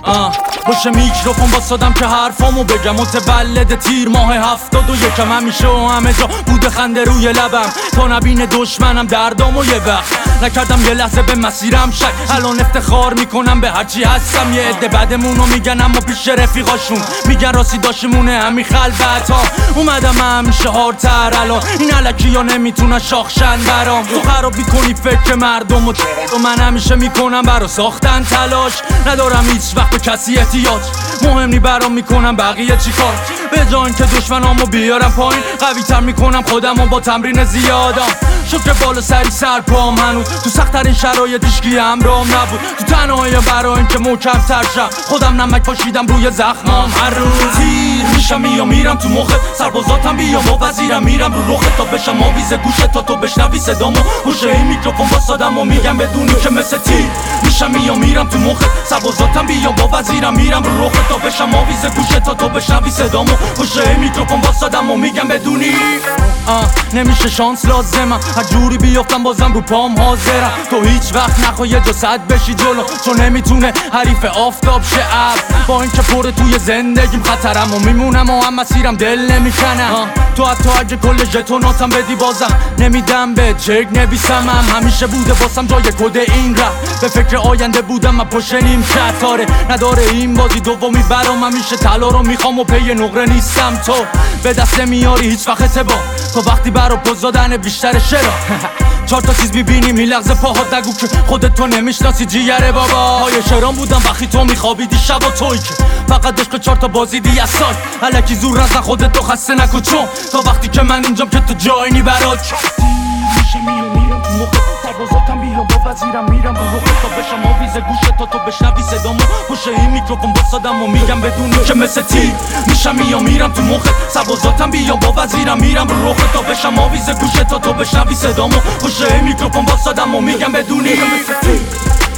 باشه میکروفون واسادم که حرفامو بگم. متولد تیر ماه 71 همیشه و همه جا بوده خنده روی لبم تا نبینه دشمنم دردامو یه وقت نکردم یه لحظه به مسیرم شک. الان افتخار میکنم به هرچی هستم. یه عده بدمونو میگن اما پیش رفیقاشون میگن راستی داشمونه همین خلوت ها. اومدم همیشه هارتر الان این علکی ها نمیتونن شاخشن برام. تو خراب میکنی فکر مردم و من همیشه میکنم برا ساختن تلاش. ندارم هیچ وقت به کسی احتیاج. مهم نی برام میکنم بقیه چی کار. به جای اینکه دشمنامو بیارم پایین قوی تر میکنم خودمو با تمرین زیادم. شکر بالا سری سر پام هنوز تو سخت‌ترین شرایط هیچکی همراهم نبود. تو تنهایی برای اینکه محکم تر شم خودم نمک پاشیدم روی زخمام. هر روز تیر میشم یا میرم تو مخت. سربازاتم بیام با وزیرم میرم رو رخت تا بشم آویز گوشت تا تو بشنوی صدامو. هوش این میکروفون واسادم و میگم بدونی که مثل تیر میشم یا میرم تو مخت. سربازاتم بیام با وزیرم میرم رو رخت تا بشم آویز گوشت تا تو بشنوی صدامو. هوش این میکروفون واسادم و میگم بدونی نمیشه شانس لازمم. هر جوری بیافتم بازم رو پام حاضرم. تو هیچ وقت نخواه یه جا صد بشی جلو چون نمیتونه حریف آفتاب شه ابر. با اینکه پره توی زندگیم خطرم و میمونم و هم مسیرم دل نمیکنم. تو حتی اگه کل ژتوناتم بدی بازم نمیدم به چک نویسمم. همیشه بوده واسم جای کد این رفت. به فکر آینده بودم من پشت نیم کتاره. نداره این بازی دومی برام. همیشه طلا رو میخوام و پی نقره نیستم. تو به دست نمیاری هیچ وقت اعتبار. تو وقتی برا پوز دادن بیشتر شرا. 4 تا چیز میبینی میلغزه پاهات. نگو که خودت تو نمیشناسی جیگره بابا. های شرام بودم وقتی تو میخوابیدی شبا توی که فقط عشق 4 تا بازی دی از سال. الکی زور نزن خودت تو خسته نکن چون تا وقتی که من اینجام که تو جایی نی برات. میرم تو مخت. سربازاتم بیام با وزیرم میرم رو رخت تا بشم آویز گوشت تا تو بشنوی صدامو. پشت این میکروفون واسادم و میگم بدونی که مثل تیر میشم یا میرم تو مخت. سربازاتم بیام با وزیرم میرم رو رخت تا بشم آویز گوشت تا تو بشنوی صدامو. پشت این میکروفون واسادم و میگم بدونی که مثل تیر